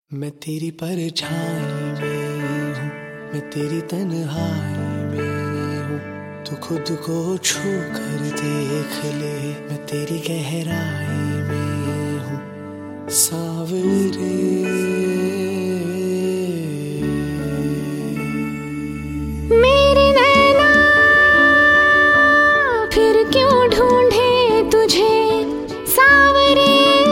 मैं तेरी परछाई में हूँ, मैं तेरी तन्हाई में हूँ। तू खुद को छू कर देख ले, मैं तेरी गहराई में हूँ। सावरे मेरे नैना फिर क्यों ढूंढे तुझे, सावरे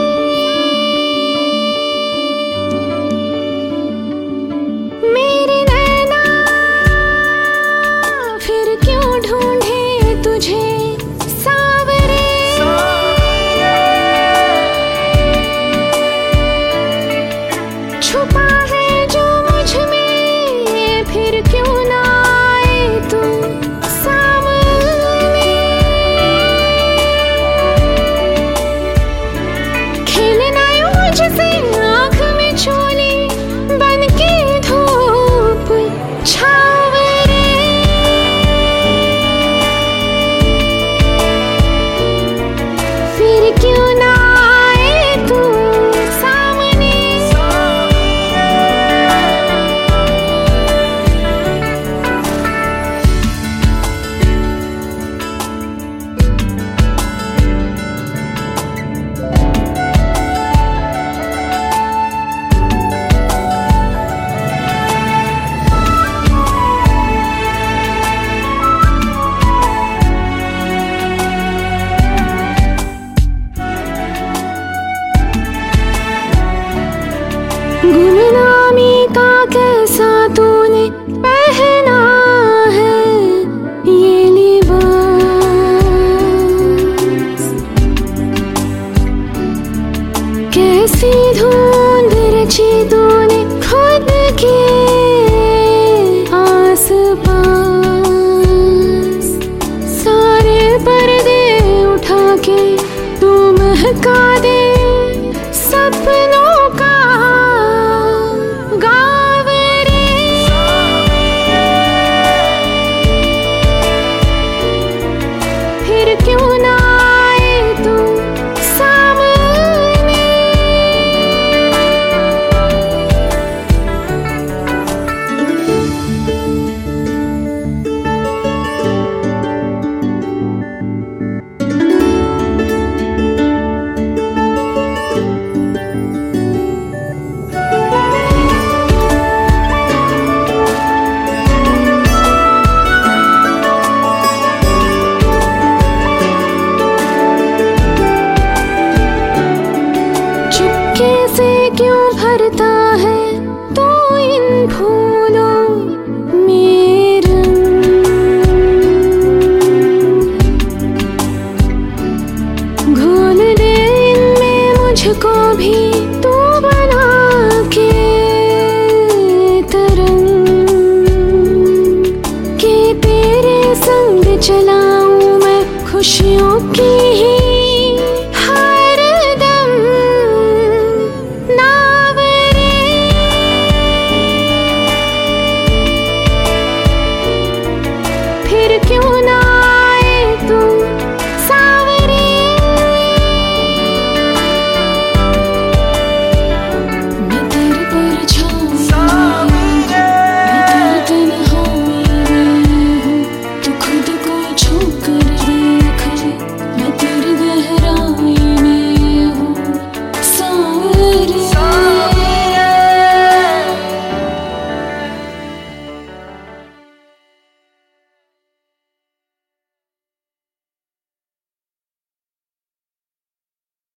मेरे नैना फिर क्यों ढूंढे तुझे, सावरे छुपा है जो मुझ में, फिर क्यों ना आए तू सामने। खेलना यूं मुझसे आँख में चोली बन के धूप छावरे। फिर क्यों ना आए तू सामने। गुमनामी का कैसा तूने